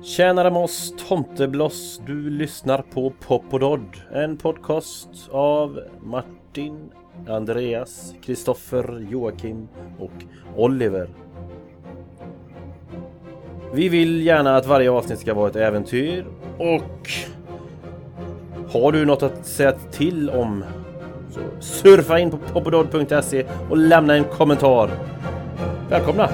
Tjänare Moss, Tomtebloss, du lyssnar på Popododd, en podcast av Martin, Andreas, Kristoffer, Joakim och Oliver. Vi vill gärna att varje avsnitt ska vara ett äventyr, och har du något att säga till om så surfa in på popododd.se och lämna en kommentar. Välkomna!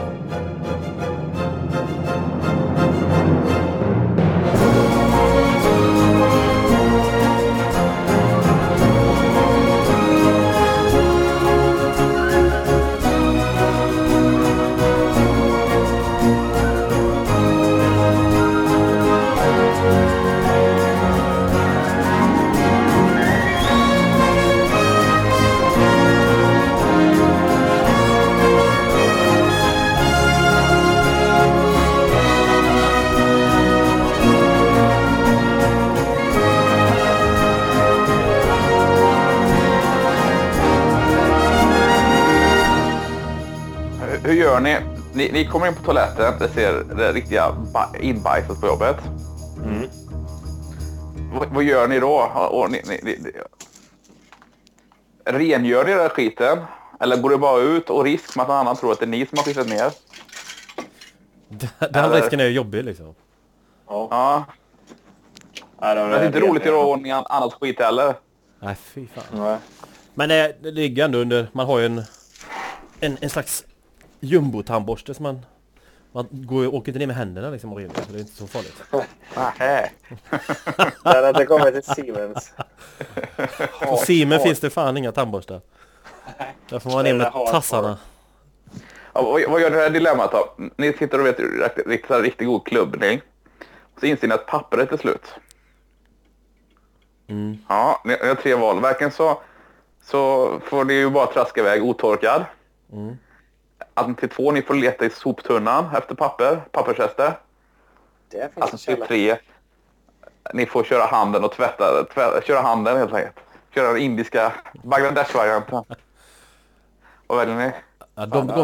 Hur gör ni? Ni kommer in på toaletten, det ser det riktiga inbajset på jobbet. Mm. Vad gör ni då? Rengör ni den skiten? Eller går det bara ut och risk med att någon annan tror att det är ni som har skickat ner? Den risken är ju jobbig liksom. Ja. Nej, det är inte roligt att göra ordning annat skit heller. Nej, fy fan. Nej. Men det ligger ändå under, man har ju en slags jumbo-tandborste som man åker inte ner med händerna liksom, och så det är inte så farligt. Nej. Den hade kommit till Siemens. På Siemens finns det fan inga tandborstar. Där får man ner med tassarna. Ja, vad gör det här dilemmat då? Ni sitter och vet riktigt god klubbning. Så inser ni att pappret är slut. Mm. Ja, ni har 3 val. Verkligen så får ni ju bara traska iväg otorkad. Mm. Alternativ 2, ni får leta i soptunnan efter pappersrester. Alternativ 3, ni får köra handen och köra handen helt enkelt. Köra den indiska Bangladesh-varianten. Vad väljer ni? Ja,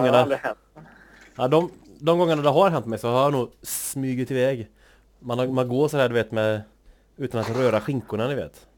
de gångerna det har hänt mig så har jag nog smugit iväg. Man går så här, du vet, utan att röra skinkorna, ni vet.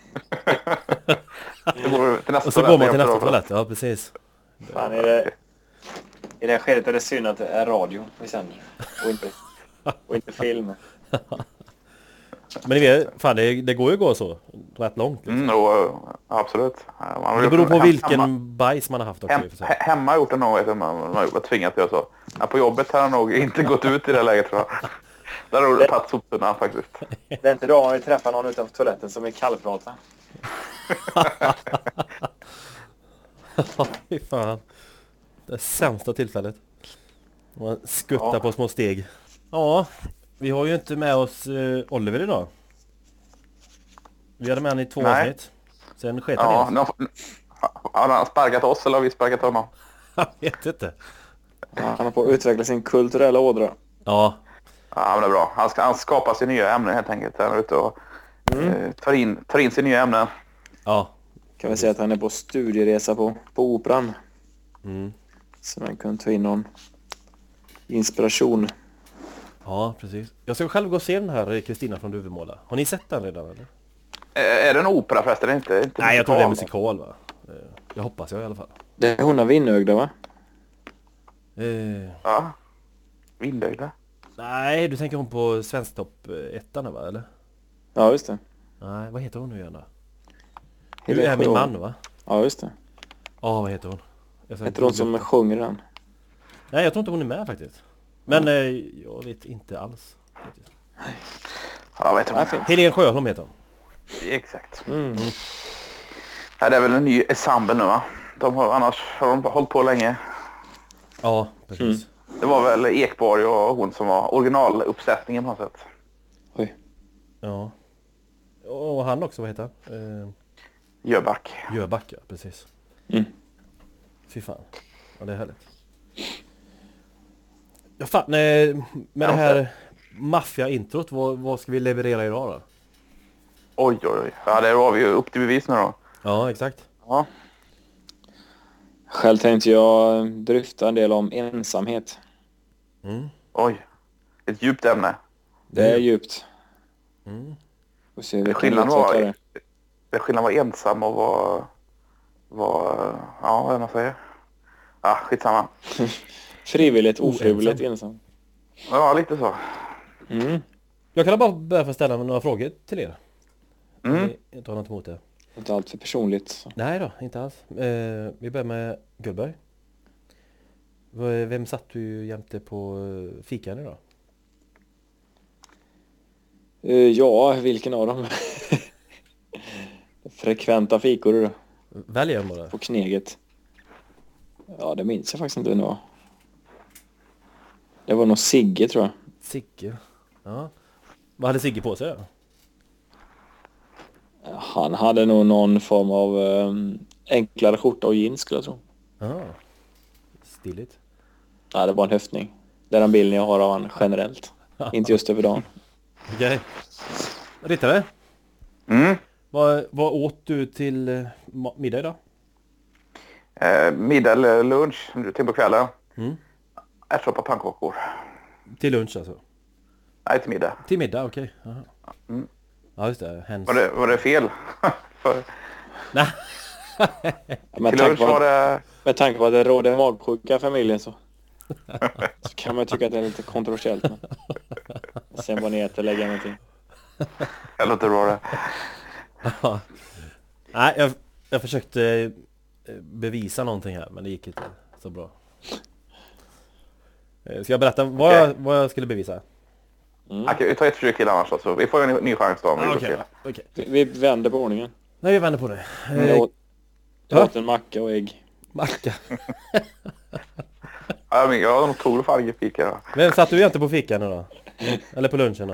Och så går man till nästa toalett, ja precis. Fan, i det här skedet är det synd att det är radio vi sänder och inte film. Men ni vet, fan det går ju att gå så rätt långt liksom. Absolut. Det beror på vilken bajs man har haft också. Hemma har gjort det nog, man har tvingat att göra så. Ja, på jobbet har jag nog inte gått ut i det läget, tror jag. Där har du tagit soptunnan faktiskt. Det är inte då man vill träffa någon utanför toaletten som är kallprata. Fy fan. Det sämsta tillfället. Man skuttar på små steg. Ja, vi har ju inte med oss Oliver idag. Vi hade med han i 2 avsnitt. Sen sket han i oss. Har han sparkat oss eller har vi sparkat honom? Jag vet inte. Han har på att utveckla sin kulturella ådra. Ja. Ja, men det är bra. Han skapar sig nya ämnen helt enkelt. Han är ute och tar in sig nya ämnen. Ja. Kan vi säga att han är på studieresa på operan. Mm. Så man kan ta in någon inspiration. Ja, precis. Jag ska själv gå och se den här Kristina från Duvemåla. Har ni sett den redan eller? Är det en opera förresten? Inte Nej, jag tror det är musikal, va? Jag hoppas jag i alla fall. Det är hon av Vinnögda, va? Ja. Vinnögda? Nej, du tänker hon på Svensktopp 1, va, eller? Ja, just det. Nej, vad heter hon nu igen då? Du är min man, va? Ja, just det. Ja, vad heter hon? Heter hon som sjunger den? Nej, jag tror inte hon är med faktiskt. Men jag vet inte alls. Ja, vet hon. Helene Sjöholm heter hon. Exakt. Ja, det är väl en ny ensemble nu, va? Annars har de hållit på länge. Ja, precis. Det var väl Ekborg och hon som var originaluppsättningen på något sätt. Oj. Ja. Och han också, vad heter han? Jöback, ja, precis. Fy fan. Ja, det är härligt. Ja, fan, med det här maffia-introt, vad ska vi leverera idag då? Oj. Ja, det var vi ju upp till bevis nu då. Ja, exakt. Ja. Själv tänkte jag dryfta en del om ensamhet. Oj, ett djupt ämne. Det är djupt. Skillnaden var ensam och var ja, vad man säger. Ja, skitsamma. Frivilligt, ofrivilligt ensam. Ja, lite så. Jag kan bara börja för att ställa några frågor till er. Jag tar något emot det. Inte allt för personligt. Så. Nej då, inte alls. Vi börjar med Gullberg. Vem satt du jämte på fikan idag? Ja, vilken av dem? Frekventa fikor då. Välj en bara. På Kneget. Ja, det minns jag faktiskt inte nu. Det var nog Sigge, tror jag. Sigge. Ja. Vad hade Sigge på sig då? Han hade nog någon form av enklare skjorta och jeans, skulle jag tro. Ja. Stiligt. Ja, det var en höftning. Det är den bilden jag har av han generellt. Inte just över dagen. Okej. Rittare? Vad åt du till middag idag? Middag eller lunch till på kvällen. Ärtsoppa pannkakor. Till lunch alltså? Nej, till middag. Till middag, okej. Ja, just det. Var det fel? Nej. Med tanke på att det råder magsjuka i familjen så kan man tycka att det är lite kontroversiellt. Men sen var ni äter lägga någonting. Jag låter bra det. Nej, jag försökte bevisa någonting här, men det gick inte så bra. Ska jag berätta vad jag skulle bevisa? Okej, vi tar ett försök till annars så vi får en ny chans då. Okej. Vi vänder på ordningen. Nej, vi vänder på det. Jag åt en macka och ägg. Macka. Jag har nog tog fan ingen fika. Vem satt du inte på fikan då? Eller på lunchen då?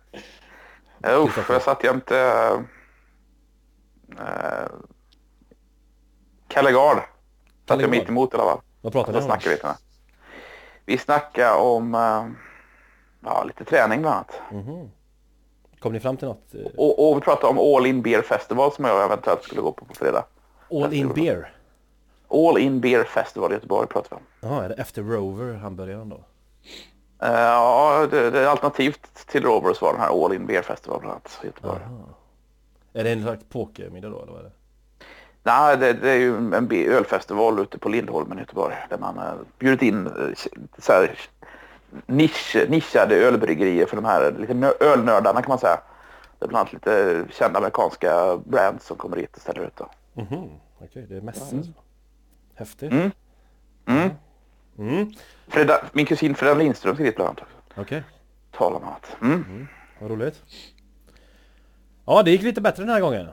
Jag satt jämte Kalle Gard. Satt jag mitt emot i alla fall. Vad pratade ni om? Vi snackade om lite träning bland annat. Kom ni fram till något? Och vi pratade om All In Beer Festival som jag eventuellt skulle gå på fredag. All In Beer? All In Beer Festival i Göteborg pratar vi om. Ja, är det efter Rover hamburgaren då? Ja, det är alternativt till Rovers var den här All In Beer Festival bland annat i Göteborg. Är det en slags pokermiddag då, eller vad är det? Nej, det är ju en ölfestival ute på Lindholmen i Göteborg där man bjudit in så här nischade ölbryggerier för de här lite ölnördarna kan man säga. Det är bland annat lite kända amerikanska brands som kommer hit och ställer ut då. Okej, det är mässor. Häftigt. Min kusin Freda Lindström ska dit bland annat. Okej. Tala om annat. Vad roligt. Ja, det gick lite bättre den här gången.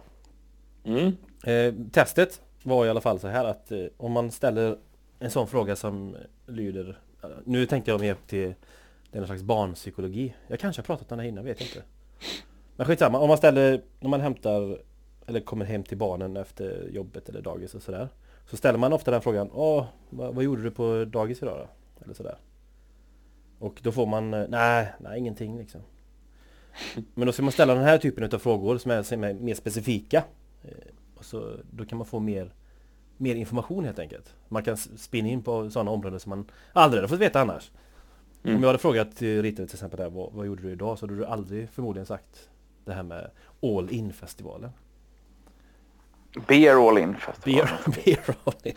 Testet var i alla fall så här att om man ställer en sån fråga som lyder... Nu tänkte jag mer till den slags barnpsykologi. Jag kanske har pratat om det innan, vet inte. Men skitsamma, om man hämtar eller kommer hem till barnen efter jobbet eller dagis och sådär. Så ställer man ofta den frågan, vad gjorde du på dagis idag då? Eller sådär. Och då får man, nej ingenting liksom. Men då ska man ställa den här typen av frågor som är mer specifika. Och så, då kan man få mer information helt enkelt. Man kan spinna in på sådana områden som man aldrig hade fått veta annars. Om jag hade frågat Rita till exempel där, vad gjorde du idag? Så hade du aldrig förmodligen sagt det här med All In-festivalen. Beer All In-festivalen. Beer All In.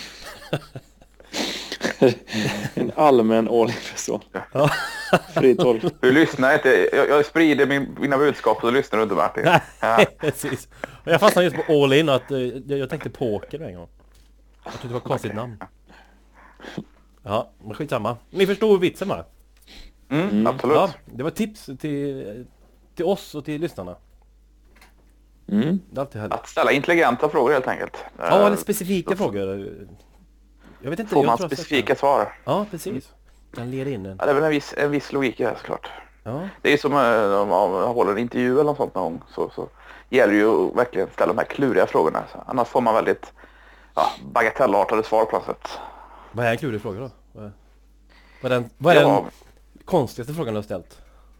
En allmän All In-festival. Ja. Fri tolk. Du lyssnar inte. Jag sprider mina budskap och du lyssnar du inte, Martin. Nej, precis. Jag fastnade just på All In och att jag tänkte poker en gång. Jag tyckte det var ett konstigt namn. Ja, men skitsamma. Ni förstår vitsen va? Absolut. Ja, det var tips till oss och till lyssnarna. Det är alltid härligt. Att ställa intelligenta frågor helt enkelt. Ja, eller specifika frågor. Jag vet inte. Får man specifika svar? Ja, precis. Kan leda in en. Ja, det är väl en viss logik här såklart. Ja. Det är som om man håller en intervju eller något sånt någon gång. Så gäller det ju verkligen att ställa de här kluriga frågorna. Så annars får man väldigt bagatellartade svar på något sätt. Vad är en klurig fråga då? Vad är den konstigaste frågan du har ställt?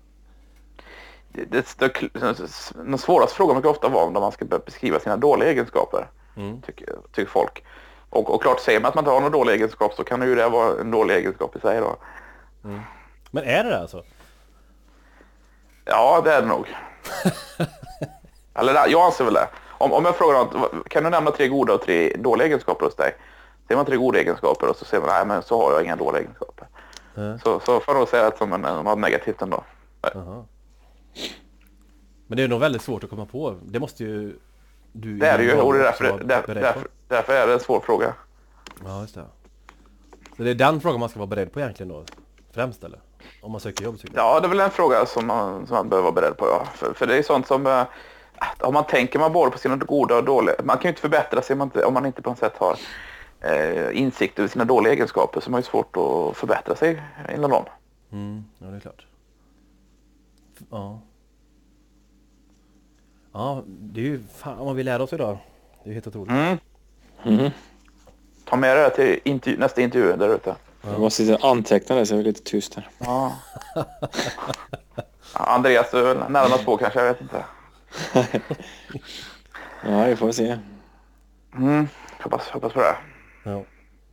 Den svåraste frågan brukar ofta vara om man ska beskriva sina dåliga egenskaper. Tycker folk. Och klart, säger man att man inte har någon dålig egenskap så kan det ju det vara en dålig egenskap i sig då. Men är det alltså? Ja, det är det nog. Eller jag anser väl det. Om jag frågar något, kan du nämna 3 goda och 3 dåliga egenskaper hos dig? Ser man 3 goda egenskaper och så ser man, nej men så har jag inga dåliga egenskaper. Så får jag nog säga att som något negativt ändå. Aha. Men det är nog väldigt svårt att komma på. Det måste ju du... Det är det ju, och därför är det en svår fråga. Ja, just det. Så det är den frågan man ska vara beredd på egentligen då? Främst eller? Om man söker jobb? Ja, det är väl en fråga som man behöver vara beredd på, ja. För det är sånt som... om man tänker man bara på sina goda och dåliga... Man kan ju inte förbättra sig om man inte på något sätt har insikt över sina dåliga egenskaper, så man är svårt att förbättra sig inom dem. Ja, det är klart. Ja. Ja, det är ju fan vad vi lär oss idag. Det är ju helt otroligt. Ta med det till nästa intervju där ute. Jag måste sitta och anteckna det så jag är lite tyst här. Ja. Andreas är väl närmast på kanske, jag vet inte. Ja, vi får se. Hoppas på det. Ja.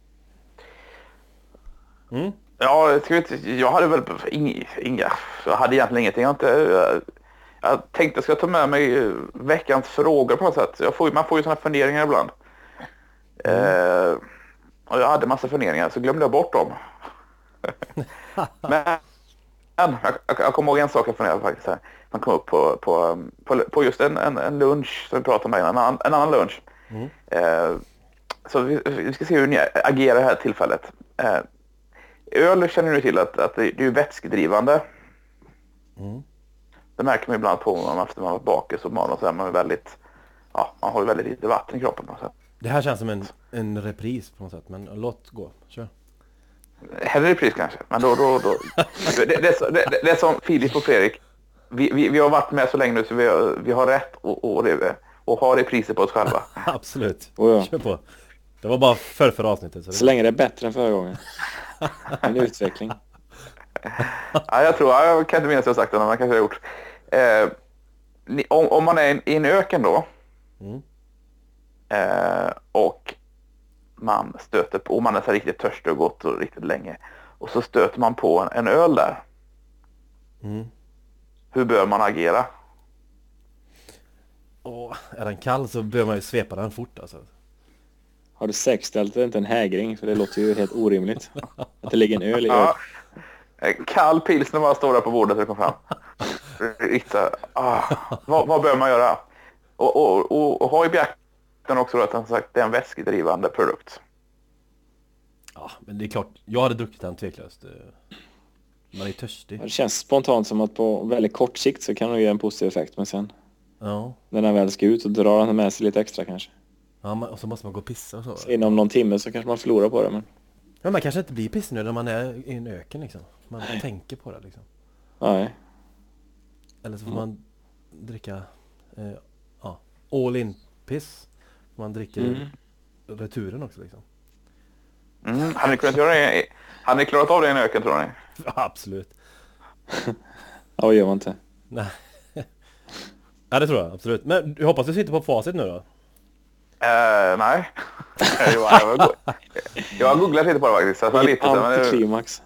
Ja, jag hade väl inga. Jag hade egentligen ingenting. Jag tänkte jag ska ta med mig veckans frågor på något sätt. Man får ju sådana funderingar ibland. Och jag hade massa funderingar så glömde jag bort dem. Men jag kommer ihåg en sak jag funderade faktiskt här. Man kom upp på just en lunch som vi pratade om, en annan lunch. Så vi ska se hur ni agerar här tillfället. Öl känner ni till att det är vätskedrivande. Det märker man ibland på efter man var bakis och man är väldigt, man har ju väldigt lite vatten i kroppen på något sätt. Det här känns som en repris på något sätt, men låt gå. Kör. Hellre repris kanske, men då. Det är som Filip och Fredrik. Vi har varit med så länge nu så vi har rätt och ha repriser på oss själva. Absolut. Oh ja. Kör på. Det var bara förra avsnittet. Så länge det är bättre än förra gången. En utveckling. Ja, jag kan inte minnas att jag sagt det, men man kanske har gjort. Om man är i en öken då och man stöter på, och man är så riktigt törstig och gått och riktigt länge, och så stöter man på en öl där. Hur bör man agera? Är den kall så bör man ju svepa den fort alltså. Har du säkerställt det inte en hägring? För det låter ju helt orimligt. Att det ligger en öl i öl. Kall pilsner bara står där på bordet och kom fram. Vad bör man göra? Och ha i beaktan också då att han sagt det är en vätskedrivande produkt. Ja, men det är klart. Jag hade druckit den tveklöst. Man är törstig. Det känns spontant som att på väldigt kort sikt så kan det ge en positiv effekt. Men sen när den väl ska ut och drar han med sig lite extra kanske. Ja, och så måste man gå och pissa och så. Så inom någon timme så kanske man förlorar på det. Men... Ja, man kanske inte blir pissnödig när man är i en öken liksom. Man tänker på det liksom. Nej. Eller så får man dricka all in piss. Man dricker returen också liksom. Har ni klarat av det i en öken tror ni? Ja, absolut. Ja, vad gör man inte? Nej. Ja, det tror jag absolut. Men jag hoppas du sitter på facit nu då. Nej. Jag har googlat lite på det faktiskt. Så antiklimax.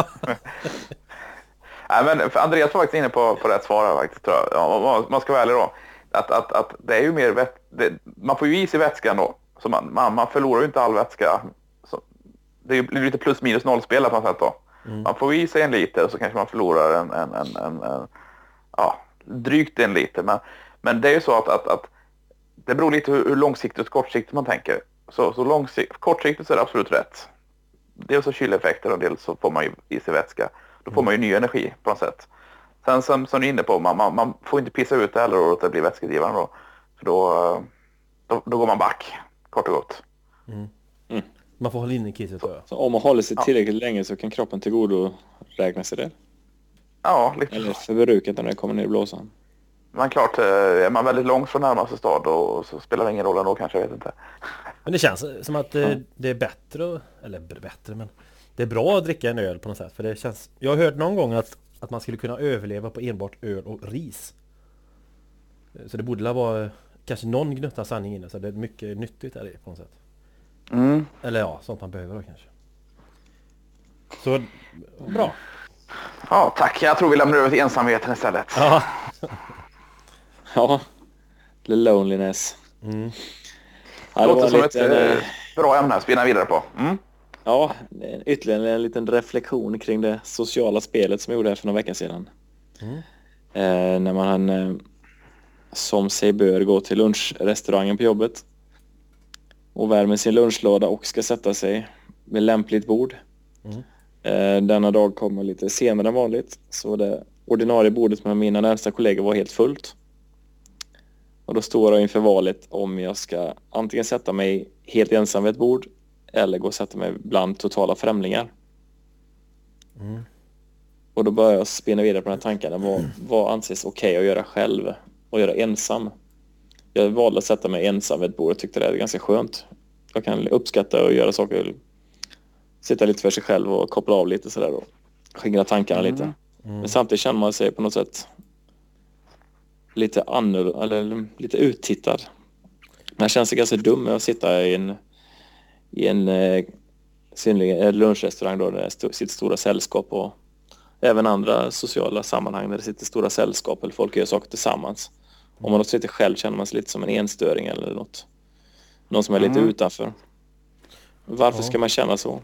Nej, men Andreas var faktiskt inne på rätt svar här, faktiskt, tror jag. Ja, man ska vara ärlig då. Att det är ju mer man får ju i sig vätskan då. Så man förlorar ju inte all vätska. Så det blir lite plus minus nollspel på något sätt då. Man får i sig 1 liter och så kanske man förlorar drygt 1 liter. Men det är ju så att det beror lite hur långsiktigt och kortsiktigt man tänker. Så kortsiktigt så är det absolut rätt. Dels så kyleffekter och dels så får man ju i sig vätska. Då får man ju ny energi på något sätt. Sen som ni är inne på, man får inte pissa ut det heller och det blir vätskedrivande då. För då går man back, kort och gott. Man får hålla inne i kisset tror jag. Så om man håller sig tillräckligt länge så kan kroppen tillgodo räkna sig det? Ja, lite. Eller förbruket när det kommer ner i blåsan? Men klart, är man väldigt långt från närmaste stad och så spelar det ingen roll ändå kanske, jag vet inte. Men det känns som att det är bättre, men det är bra att dricka en öl på något sätt. För det känns, jag har hört någon gång att man skulle kunna överleva på enbart öl och ris. Så det borde vara kanske någon gnutta sanning inne, så det är mycket nyttigt där på något sätt. Eller ja, sånt man behöver då kanske. Så, bra. Ja, tack. Jag tror vi lämnar över till ensamheten istället. Ja. Ja, the loneliness. Mm. Ja, det låter som ett bra ämne att spinna vidare på. Mm. Ja, ytterligare en liten reflektion kring det sociala spelet som jag gjorde här för några veckor sedan. När man som sig bör gå till lunchrestaurangen på jobbet och värmer sin lunchlåda och ska sätta sig med lämpligt bord. Denna dag kommer lite senare än vanligt, så det ordinarie bordet med mina närmsta kollegor var helt fullt. Och då står jag inför valet om jag ska antingen sätta mig helt ensam vid ett bord eller gå och sätta mig bland totala främlingar. Och då börjar jag spinna vidare på den här tankarna. Vad anses okej att göra själv och göra ensam? Jag valde att sätta mig ensam vid ett bord och tyckte det är ganska skönt. Jag kan uppskatta och göra saker, sitta lite för sig själv och koppla av lite sådär och skingra tankarna lite. Men samtidigt känner man sig på något sätt lite annorlunda eller lite uttittad. Man känner sig ganska dum med att sitta i en synnerligen lunchrestaurang då, där det sitter stora sällskap och även andra sociala sammanhang där det sitter stora sällskap eller folk gör saker tillsammans. Om man då sitter själv känner man sig lite som en enstöring eller något. Någon som är lite utanför. Varför ska man känna så?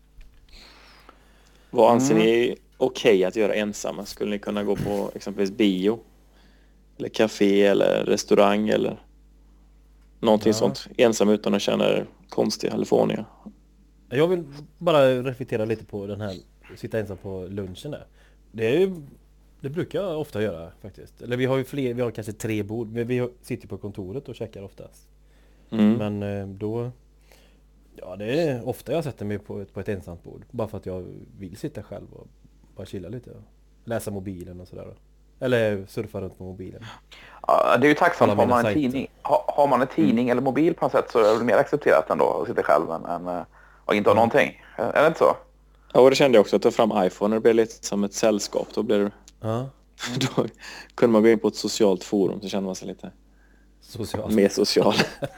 Vad anser ni okej att göra ensamma? Skulle ni kunna gå på exempelvis bio? Eller café eller restaurang eller någonting sånt. Ensam utan att känna er konstiga eller fåniga. Jag vill bara reflektera lite på den här sitta ensam på lunchen där. Det brukar jag ofta göra faktiskt. Eller vi har kanske 3 bord, men vi sitter på kontoret och käkar oftast. Men då det är ofta jag sätter mig på ett ensamt bord bara för att jag vill sitta själv och bara chilla lite och läsa mobilen och sådär. Eller surfa runt på mobilen. Ja, det är ju tacksamt om man en tidning. Har man en tidning eller mobil på något sätt så är det mer accepterat ändå att sitta själv än att inte ha någonting. Är det inte så? Ja, och det kände jag också att ta fram iPhone när det blev lite som ett sällskap. Då blev det... Då kunde man gå in på ett socialt forum så kände man sig lite mer social.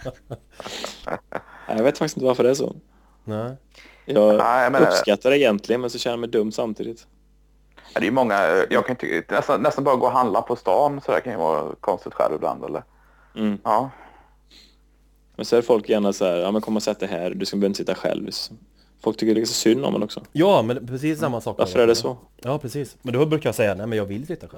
Jag vet faktiskt inte varför det är så. Nej. Jag uppskattar det egentligen men så känner jag mig dum samtidigt. Det är ju många, jag kan tycka nästan bara gå och handla på stan så där kan ju vara konstigt själv ibland eller. Ja. Men så är folk gärna så här, ja men kom och sätt dig här, du ska inte sitta själv. Folk tycker det är så synd om en också. Ja, men precis samma sak. Varför är det så? Ja, precis. Men då brukar jag säga, nej men jag vill sitta själv.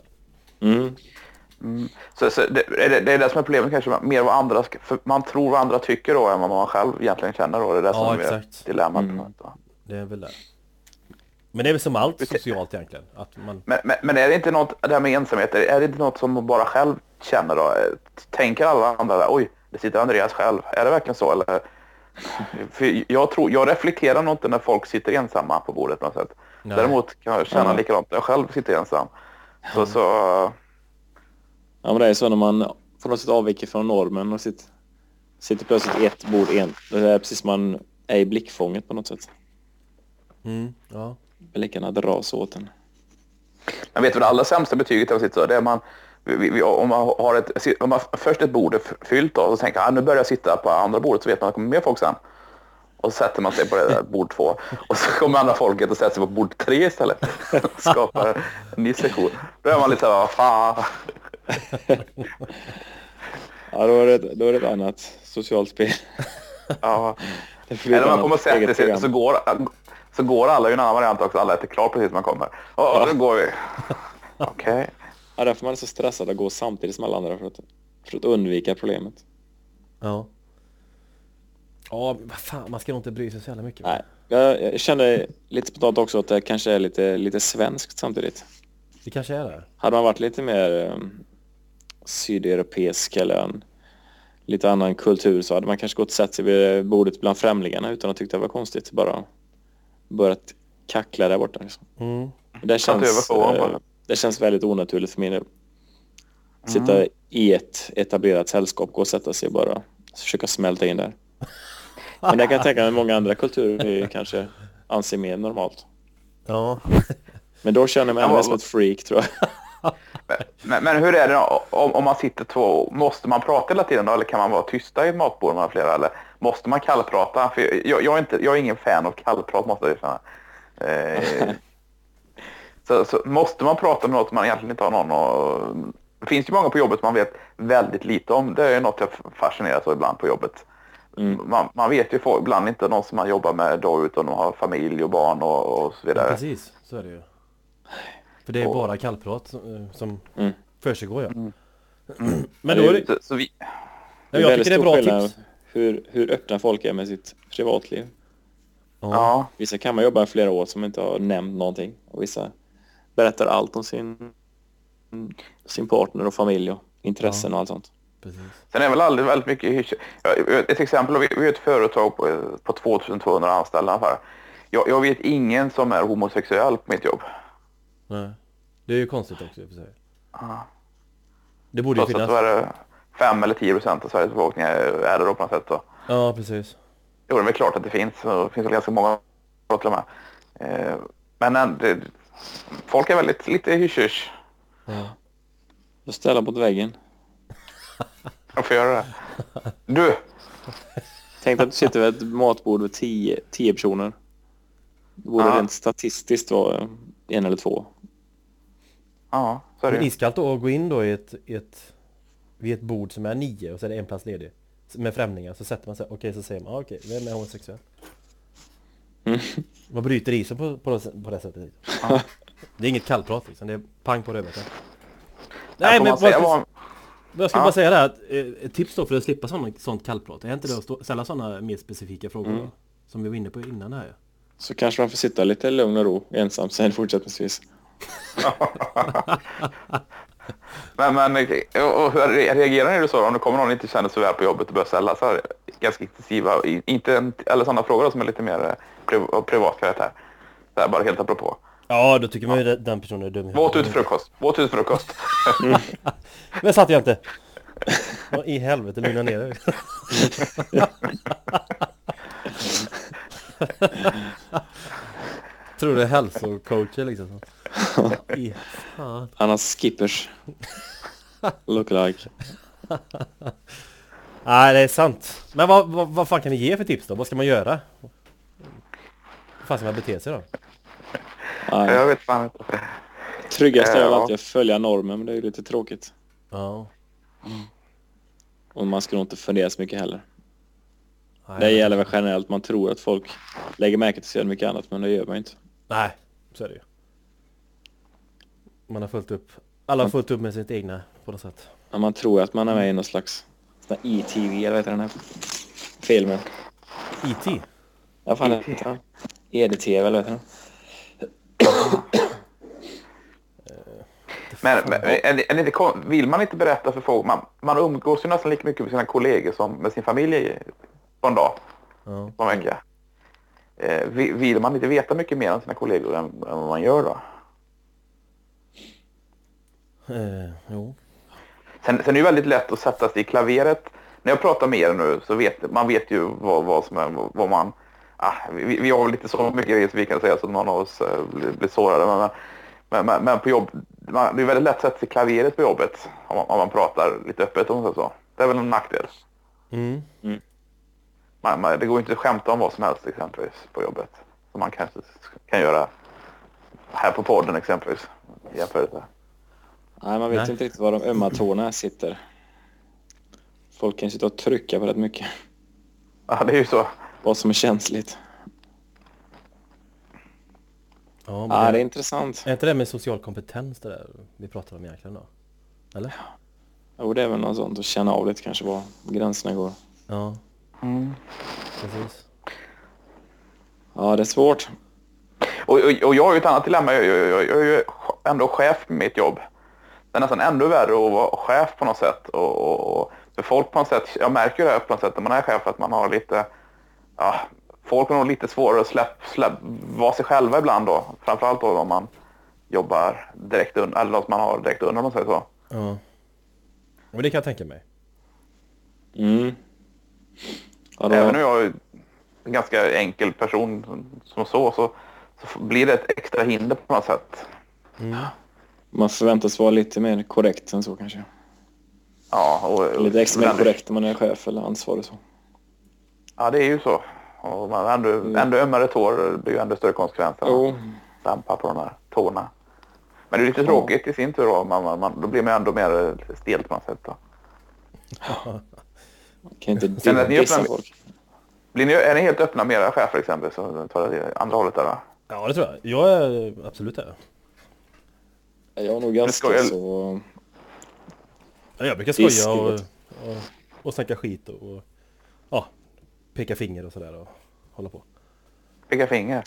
Så det är det som är problemet kanske, mer vad andra, för man tror vad andra tycker då än vad man själv egentligen känner då. Det är det som är dilemmat. Det är väl det. Men det är väl som allt socialt egentligen. Att man... men är det inte något, det här med ensamhet, är det inte något som man bara själv känner då? Tänker alla andra där, oj, det sitter Andreas själv. Är det verkligen så? Eller? För jag reflekterar nog inte när folk sitter ensamma på bordet på något sätt. Nej. Däremot kan jag känna likadant när jag själv sitter ensam. Så... Ja, men det är så när man på något sätt avviker från normen och sitter plötsligt ett bord det är precis som man är i blickfånget på något sätt. Ja. Blickarna dras åt en. Man vet väl det allra sämsta betyget av sitt så det är om man först ett bord är fyllt då, och så tänker nu börjar jag sitta på andra bordet så vet man att det kommer mer folk sen. Och så sätter man sig på det där bord 2 och så kommer andra folket och sätter sig på bord 3 istället. Skapar en ny sektion. Då är man lite vad fan. Ja, då är det ett annat socialt spel. Ja. Eller man kommer och sätter sig så går alla i en annan variant också. Alla äter klart precis när man kommer. Då går vi. Okej. Ja, därför man är så stressad att gå samtidigt som alla andra för att undvika problemet. Ja. Ja, vad fan, man ska nog inte bry sig så jävla mycket. Nej, jag känner lite spontant också att det kanske är lite svenskt samtidigt. Det kanske är det. Hade man varit lite mer sydeuropeisk eller en lite annan kultur så hade man kanske gått och sett sig vid bordet bland främlingarna utan att tycka det var konstigt. Bara börjat kackla där borta. Liksom. Det känns väldigt onaturligt för mig nu. Sitta i ett etablerat sällskap, gå och sätta sig och bara försöka smälta in där. Men det kan jag tänka mig många andra kulturer kanske anser mer normalt. Ja. Men då känner man mig som ett freak, tror jag. Men hur är det om man sitter 2? Måste man prata hela tiden då, eller kan man vara tysta i ett matbord med flera? Eller måste man kallprata? För jag är ingen fan av kallprat, måste jag säga. så måste man prata med något man egentligen inte har någon och... Det finns ju många på jobbet man vet väldigt lite om. Det är något jag fascineras av ibland på jobbet. Man vet ju ibland inte någon som man jobbar med då, utan de har familj och barn och så vidare. Ja, precis, så är det ju. För det är bara kallprat som försiggår, ja. Men då är det... Så vi... jag tycker det är bra tips. Hur öppna folk är med sitt privatliv. Ja. Vissa kan man jobba i flera år som inte har nämnt någonting. Och vissa berättar allt om sin partner och familj och intressen och allt sånt. Precis. Sen är väl aldrig väldigt mycket... Ett exempel, vi är ett företag på 2200 anställda för. Jag vet ingen som är homosexuell på mitt jobb. Nej. Det är ju konstigt också i och för sig. Det borde ju finnas. Så är det 5 eller 10% av Sveriges befolkning är det då på något sätt då. Ja, precis. Jo, det är väl klart att det finns. Det finns väl ganska många till och med. Men folk är väldigt lite hysch. Ja. Jag ställer mot väggen. Jag får göra det. Du! Tänk att du sitter vid ett matbord med 10 personer. Det borde rent statistiskt vara 1 eller 2. Ja, så är det. Men iskallt då att gå in då vid ett bord som är 9 och så är det en plats ledig. Med främlingar så sätter man sig, så säger man, vem är homosexuell? Man bryter isen på det sättet. Det är inget kallprat liksom, det är pang på rövet. Nej, men jag skulle bara säga det här, att ett tips då för att slippa sånt kallprat, är inte det att ställa sådana mer specifika frågor då, som vi var inne på innan det här. Så kanske man får sitta lite lugn och ro ensam sen fortsättningsvis. men och hur reagerar ni så om det kommer någon inte känner så väl på jobbet och börjar ställa så här ganska intensiva, eller sådana frågor som är lite mer privat karaktär. Det är bara helt apropå. Ja, då tycker man ju den personen är dum. Våt ut frukost. Men satt jag inte. Vad i helvete, lugna ner dig. Tror det är hälsocoacher liksom. Han har skippers. Look like. Nej, det är sant. Men vad fan kan ni ge för tips då? Vad ska man göra? Vad fan ska man bete sig då? Nej. Jag vet fan inte. Tryggast är väl alltid att följa normen, men det är ju lite tråkigt. Ja. Och man ska nog inte fundera så mycket heller. Nej, det gäller väl generellt. Man tror att folk lägger märke till så mycket annat, men det gör man inte. Nej, så är det ju. Man har alla har fullt upp med sitt egna på något sätt. Ja, man tror att man är med i någon slags ETV, eller vad heter den här filmen? E.T.? Ja, fan heter den? EDTV, eller vad heter den? Men vill man inte berätta för folk, man umgås ju nästan lika mycket med sina kollegor som med sin familj på en dag, på en vecka. Vill man inte veta mycket mer än sina kollegor än vad man gör då? Jo. Sen är det ju väldigt lätt att sätta sig i klaveret. När jag pratar med er nu så vet man ju vad som är, vad man... vi har väl lite så mycket grejer som vi kan säga så att någon av oss blir sårade. Men på jobb, det är väldigt lätt att sätta sig i klaveret på jobbet om man pratar lite öppet om så. Det är väl en nackdel. Det går inte att skämta om vad som helst exempelvis på jobbet. Som man kanske kan göra här på podden exempelvis. Nej, man vet inte riktigt var de ömma tårna sitter. Folk kan sitta och trycka på rätt mycket. Ja, det är ju så. Vad som är känsligt. Ja, det är intressant. Är inte det med social kompetens det där vi pratar om egentligen då? Eller? Jo, det är väl något sånt. Att känna av lite kanske var gränserna går. Ja. Precis. Ja, det är svårt. Och jag har ju ett annat dilemma. Jag är ju ändå chef på mitt jobb. Det är nästan ännu värre att vara chef på något sätt. Och för folk på något sätt, jag märker ju det på något sätt när man är chef att man har lite... folk har nog lite svårare att vara sig själva ibland då. Framförallt då om man jobbar direkt under, eller att man har direkt under, om man säger så. Ja. Och det kan jag tänka mig. Ja, även om jag är en ganska enkel person som så blir det ett extra hinder på något sätt. Man förväntas vara lite mer korrekt än så kanske. Ja, och lite extra mer korrekt om man är chef eller ansvarig så. Ja, det är ju så. Och man ändå ömmare tår, det är ju ändå större konsekvenser. Stampa på de här tårna. Men det är lite tråkigt i sin tur då. Då blir man ändå mer stelt på något sätt då. Kan inte dissa folk. Är ni helt öppna med era chefer exempel så tar det andra hållet där då? Ja, det tror jag. Jag är absolut det. Jag har nog ganska så... Ja, jag brukar skoja och snacka skit och peka finger och sådär och hålla på. Peka finger?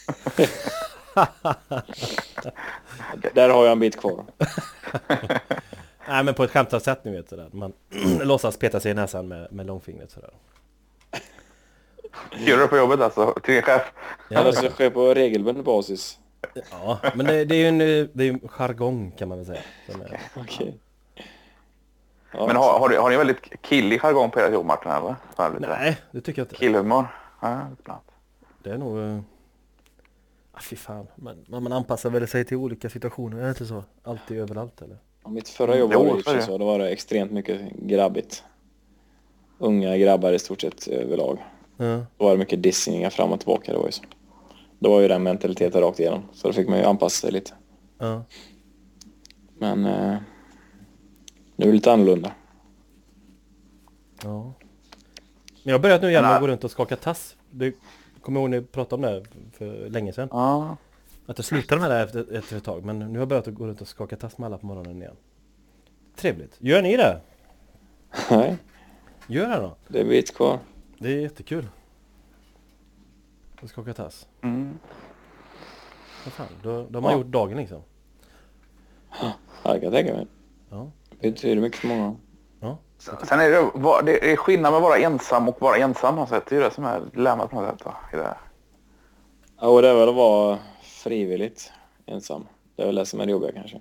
Där har jag en bit kvar. Nej, men på ett skämtsamt sätt, ni vet sådär. Man låtsas peta sig i näsan med långfingret sådär. Gör du på jobbet alltså? Till din chef? Ja, det ska ske på regelbunden basis. Ja, men det är ju en jargong kan man väl säga. Okej. Ja, men har ni en väldigt killig jargong på ert jobb, Martin, eller? Nej, det tycker jag inte. Killhumor? Ja, ibland. Det är nog... fy fan. Man anpassar väl sig till olika situationer, är det inte så? Alltid överallt, eller? Ja, mitt förra jobb var det så. Då var det extremt mycket grabbigt. Unga grabbar i stort sett överlag. Ja. Då var det mycket dissningar fram och tillbaka. Det var ju så. Då var ju den mentaliteten rakt igenom. Så då fick man ju anpassa sig lite. Ja. Men nu är det lite annorlunda. Ja. Men jag har börjat nu igen att gå runt och skaka tass. Du kommer ihåg när ni pratade om det för länge sedan? Ja. Att jag slutade med det efter ett tag. Men nu har jag börjat att gå runt och skaka tass med alla på morgonen igen. Trevligt. Gör ni det? Nej. Gör det då? Det är bit kvar. Det är jättekul. Att skaka tass. Vad fan, då har man gjort dagen liksom. Ja, jag kan tänka mig. Ja. Det betyder mycket för många. Ja. Sen är det är skillnad med att vara ensam och vara ensam. Alltså. Det är det som är dilemmat på något sätt. I det. Ja, och det är väl att vara frivilligt ensam. Det är väl det som är det jobbiga kanske.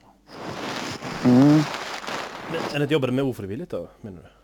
Eller jobbade med ofrivilligt då, menar du?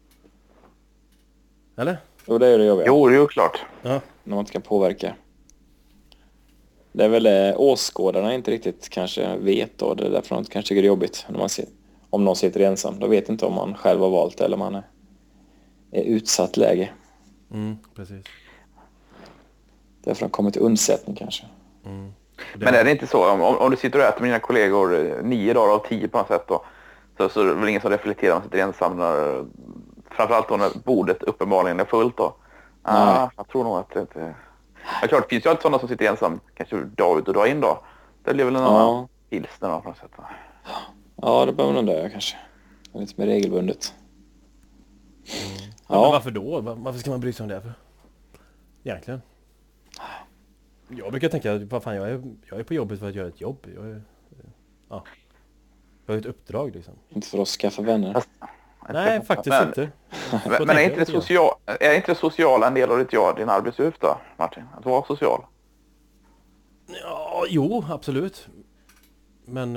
Eller? Jo, det är det jobbiga. Jo, det är ju klart. Ja. När man inte kan påverka. Det är väl det åskådarna inte riktigt kanske vet då. Det är därför de kanske tycker det är jobbigt när man ser, om någon sitter ensam. Då vet inte om man själv har valt eller om man är utsatt läge. Precis. Därför har de kommit till undsättning kanske. Men är det inte så, om du sitter och äter med dina kollegor 9 dagar av 10 på något sätt då, så är det väl ingen som reflekterar om man sitter ensam när, framförallt då när bordet uppenbarligen är fullt då. Jag tror nog att det inte... Ja, klart, det finns ju alltid sådana som sitter ensam kanske dag ut och dag in då. Det blir väl en annan pilsner då på något sätt. Ja, det behöver man dö kanske. Lite mer regelbundet. Ja. Men varför då? Varför ska man bry sig om det för? Egentligen. Jag brukar tänka, vad fan, jag är på jobbet för att göra ett jobb. Jag har ett uppdrag liksom. Inte för att skaffa vänner. Nej, faktiskt inte. Men är inte det sociala en del av din arbetsuppgift då, Martin? Att vara social? Ja, jo, absolut. Men,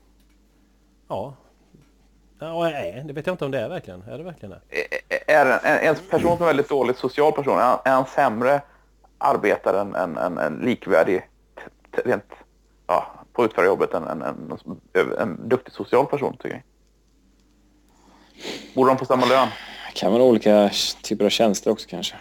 nej, det vet jag inte om det är verkligen. Är det verkligen det? Är en person som är väldigt dåligt social person, är han sämre arbetare än en likvärdig rent på utförarjobbet än en duktig social person, tycker jag? Borde de få samma lön? Kan vara olika typer av tjänster också kanske.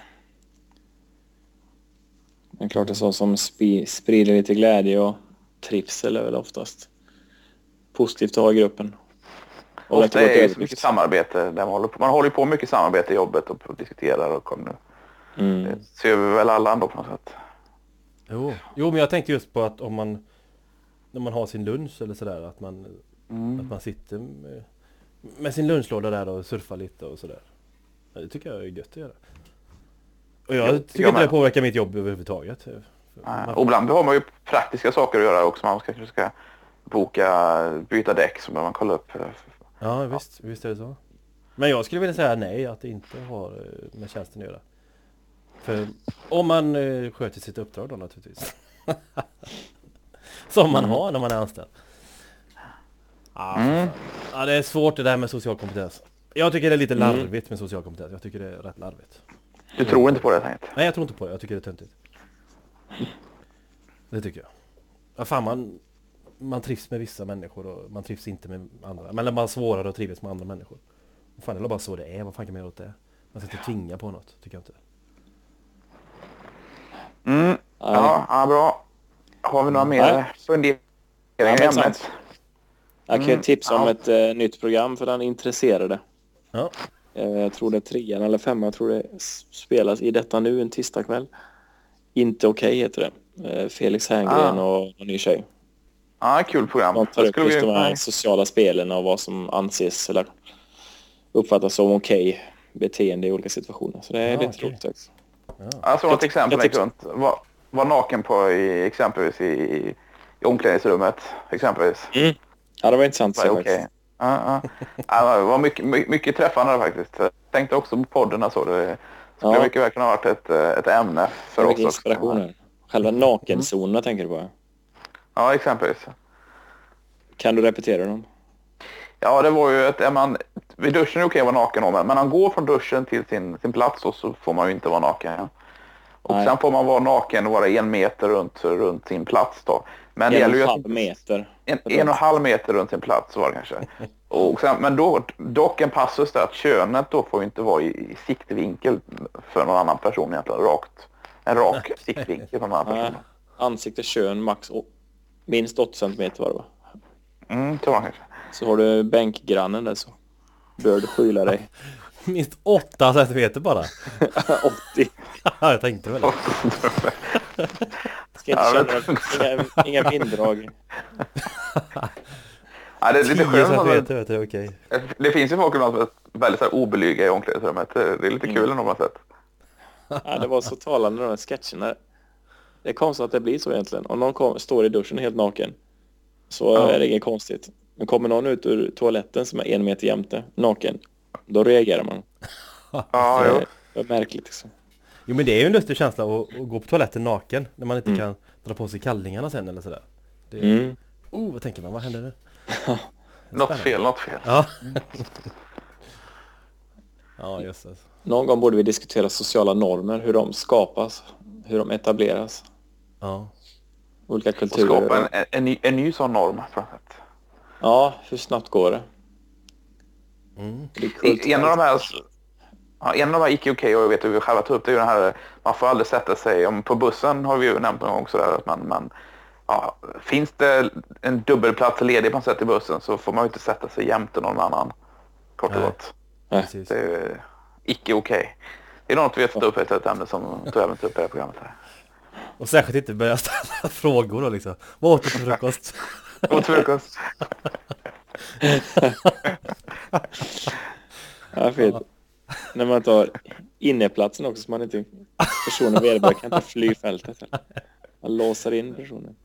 Men klart det är så som sprider lite glädje och trivsel är väl oftast positivt att ha i gruppen. Och ofta är det ju så mycket samarbete. Där man håller på mycket samarbete i jobbet och diskuterar och kommer nu. Det ser vi väl alla ändå på något sätt. Jo, men jag tänkte just på att om när man har sin lunch eller sådär, att man sitter med sin lunchlåda där och surfar lite och sådär. Det tycker jag är gött att göra. Och jag tycker inte det påverkar mitt jobb överhuvudtaget. Och ibland har man ju praktiska saker att göra också. Man kanske ska byta däck så man kollar upp. Ja, visst är det så. Men jag skulle vilja säga nej, att det inte har med tjänsten att göra. För om man sköter sitt uppdrag då naturligtvis. Som man har när man är anställd. Ja, det är svårt det där med social kompetens. Jag tycker det är lite larvigt med social kompetens. Jag tycker det är rätt larvigt. Du tror inte på det, tänkt? Nej, jag tror inte på det. Jag tycker det är töntigt. Det tycker jag. Ja, fan, man trivs med vissa människor och man trivs inte med andra. Men man är svårare att trivas med andra människor. Fan, det är bara så det är. Vad fan kan man göra åt det? Man ska inte tvinga på något, tycker jag inte. Ja, bra. Har vi några mer funderingar i ämnet? Jag kan tipsa om ett nytt program för den intresserade. Ja. Jag tror det är 3 eller 5. Jag tror det spelas i detta nu en tisdagkväll. Inte okej heter det. Felix Herngren och en ny tjej. Kul program. De tar upp just de här sociala spelen och vad som anses eller uppfattas som okej beteende i olika situationer. Så det är lite roligt också. Alltså något exempel är kunt. Var naken på exempelvis i omklädningsrummet exempelvis. Ja, det var intressant. Okej. Det var mycket träffande faktiskt. Jag tänkte också på podden så det skulle mycket väl kunna ha varit ett ämne för oss. Inspirationer. Själva nakenzonerna tänker du på? Ja, exempelvis. Kan du repetera dem? Ja, det var ju vid duschen är okej att vara naken men han går från duschen till sin plats och så får man ju inte vara naken. Och sen får man vara naken och vara 1 meter runt sin plats då. Men det gäller ju 1,5 meter. 1,5 meter runt sin plats var det kanske. Och sen, men dock en passus där att könet då får ju inte vara i siktvinkel för någon annan person egentligen. En rak siktvinkel från någon annan person. Ansikte, kön, minst 8 centimeter var det va? Tror jag kanske. Så har du bänkgrannen där så bör du skyla dig. Minst 8 centimeter bara. 80. Jag tänkte väl. Ska inte känna inga vinddrag. Det är lite skönt. Okay. Det finns ju folk som är väldigt så här oblyga i omklädningsrummet. Det är lite kul ändå på något sätt. Ja, det var så talande de här sketcherna. Det är konstigt att det blir så egentligen. Om någon står i duschen helt naken så är det inget konstigt. Men kommer någon ut ur toaletten som är 1 meter jämte, naken, då reagerar man. Det är märkligt liksom. Jo, men det är ju en lustig känsla att gå på toaletten naken när man inte kan dra på sig kallingarna sen eller sådär. Vad tänker man? Vad händer nu? Något fel. Ja. Ja, just det. Någon gång borde vi diskutera sociala normer, hur de skapas, hur de etableras. Ja. Olika kulturer. Och skapa en ny sån norm på något sätt. Ja, hur snabbt går det? En av de här icke okej, och jag vet hur vi själva tar upp det är ju den här, man får aldrig sätta sig, på bussen har vi ju nämnt någon gång sådär att man finns det en dubbelplats ledig på något sätt i bussen så får man ju inte sätta sig jämte någon annan, kort och gott. Det är icke okej. Det är något vi har tagit upp ett ämne som tog även upp i det här programmet här. Och särskilt inte börja ställa frågor då liksom. Vad åt du för frukost? Åt frukost. Ja, fel. När man tar inneplatsen också så man inte personen vederbörande kan inte fly fältet. Man låser in personen.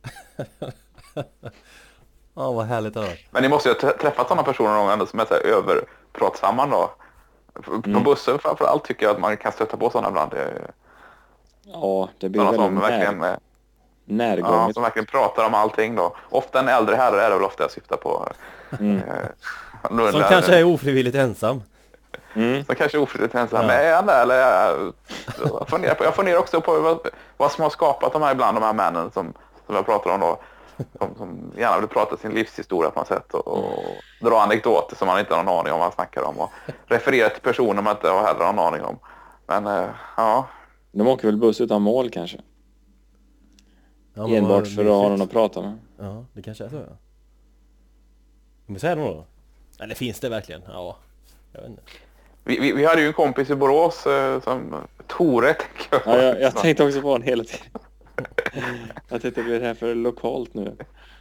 Ja, vad härligt det var. Men ni måste ju ha träffat sådana personer någon gång som är så här överpratsamma då. På bussen framförallt tycker jag att man kan stöta på sådana ibland. Ja, det blir väldigt närgånget. Ja, som verkligen pratar om allting då. Ofta en äldre herre är det väl ofta jag syftar på. Som kanske är ofrivilligt ensam. Som kanske är ofrivilligt ensam. Nej, eller jag funderar också på vad som har skapat de här männen som jag pratar om då. Som gärna vill prata sin livshistoria på något sätt och dra anekdoter som man inte har någon aning om vad man snackar om och referera till personer man inte har heller någon aning om. Men de åker väl buss utan mål kanske? Ja, enbart för att ha någon att prata med. Ja, det kanske är så. Men säger de då? Eller finns det verkligen? Ja, jag vet inte. Vi hade ju en kompis i Borås som Tore. Jag tänkte också på honom hela tiden. Jag tänkte bli det här för lokalt nu.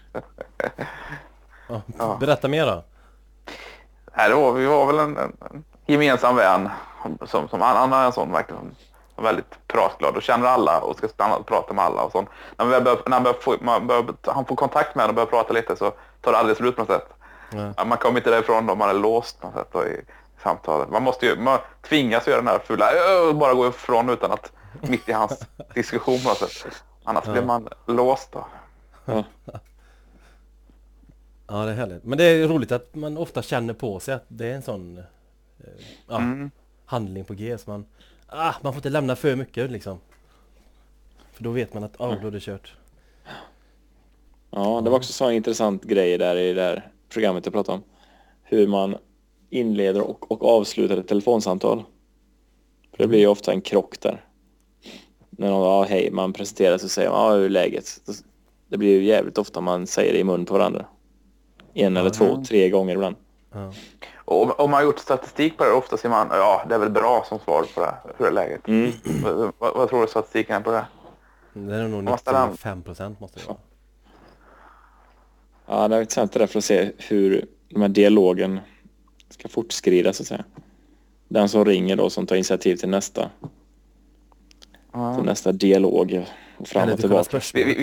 Berätta mer då. Nej, vi var väl en gemensam vän som han är en sån verkligen väldigt pratglad och känner alla och ska stanna och prata med alla och sånt. När han får kontakt med honom och börjar prata lite så tar det aldrig slut på något sätt. Man kommer inte därifrån om man är låst på något sätt då i samtalet. Man tvingas göra den här fula bara gå ifrån utan att mitt i hans diskussion på något sätt. Annars blir man låst då. Ja, det är härligt. Men det är roligt att man ofta känner på sig att det är en sån handling på G. Så man får inte lämna för mycket liksom. För då vet man att då är det kört. Ja, det var också så en intressant grej där i det där programmet jag pratade om. Hur man inleder och avslutar ett telefonsamtal. För det blir ju ofta en krock där. När någon man presenterar sig och säger hur är läget? Det blir ju jävligt ofta man säger det i mun på varandra. en eller 2, 3 gånger ibland. Ja. Och om man har gjort statistik på det, ofta ser man, ja, det är väl bra som svar på det. Hur är läget? Vad tror du statistiken är på det? Det är nog 95% måste det vara. Ja, det är intressant det där för att se hur de här dialogen ska fortskrida så att säga. Den som ringer då som tar initiativ till nästa dialog och fram och tillbaka.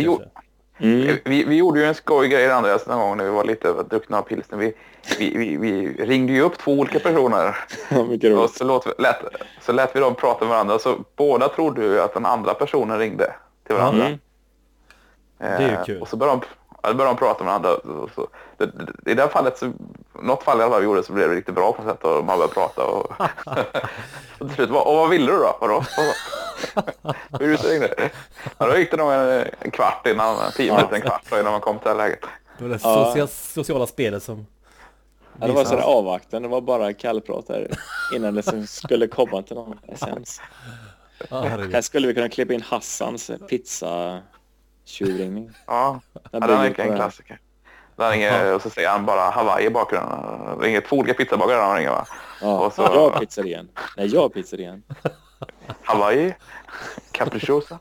Vi gjorde ju en skojgrej Andreas någon gång när vi var lite druckna av pilsner. Vi ringde ju upp 2 olika personer. Och så lät vi dem prata med varandra. Så båda trodde ju att den andra personen ringde till varandra. Det är ju kul. Och så började de prata med varandra. I det här fallet, något fall i alla fall vi gjorde, så blev det riktigt bra på sätt och man började prata. Och till slut, vad ville du då? Vadå? Hur du ringde? Ja, då gick det nog en kvart innan, 10 minuter, en kvart innan man kom till det här läget. Det var det sociala spelet som... Ja, det var sådär avvakten, det var bara kallprat här innan det skulle komma till någon essens. Här skulle vi kunna klippa in Hassans pizza-tjurringning. Ja, den är en klassiker. Och så säger han bara Hawaii i bakgrunden. Ringer 2 olika pizzabagare han ringer, va? Ja, och så... jag har pizzerian. Nej, jag har pizzerian. Hawaii, capricciosa.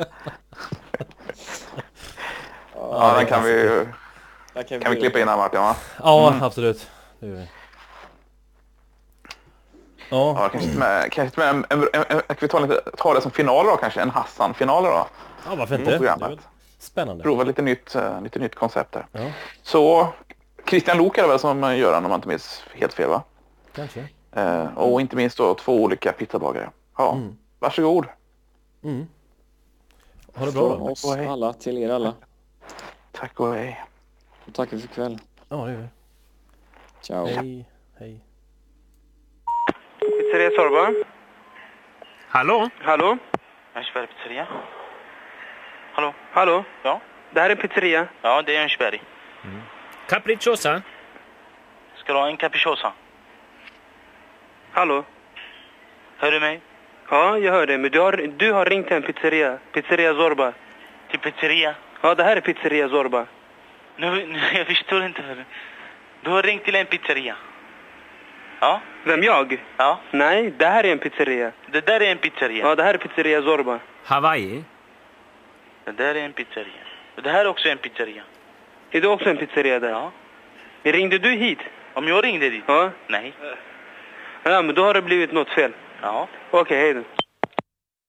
Ja, den kan vi klippa in här, Martin, va? Ja, absolut. Det gör vi. Ja, kanske med kan vi ta det som final då kanske? En Hassan-final då? Ja, varför inte? Det är spännande. Prova lite nytt koncept där. Ja. Så Christian Lok är det väl som gör den, om man inte minns helt fel, va? Kanske. Och inte minst då 2 olika pizzabagare. Ja, varsågod. Ha det bra då. Oss alla, till er alla. Tack och hej. Och tack för kväll. Ja, det gör vi. Ciao. Hej. Pizzeria Sorba. Hallå? Hallå? Örnsberg pizzeria. Hallå? Ja? Det här är pizzeria. Ja, det är Örnsberg. Capricciosa? Ska du ha en capricciosa? Hallå? Hör du mig? Ja, jag hör dig. Men du har ringt till en pizzeria. Pizzeria Zorba. Till pizzeria? Ja, det här är pizzeria Zorba. Nu, jag förstår inte. Du har ringt till en pizzeria. Ja? Vem, jag? Ja. Nej, det här är en pizzeria. Det där är en pizzeria. Ja, det här är pizzeria Zorba. Hawaii? Det där är en pizzeria. Och det här är också en pizzeria. Är det också en pizzeria där? Ja. Ringde du hit? Om jag ringde dit? Ja. Nej. Ja, men då har det blivit något fel. Ja. Okej, hej då.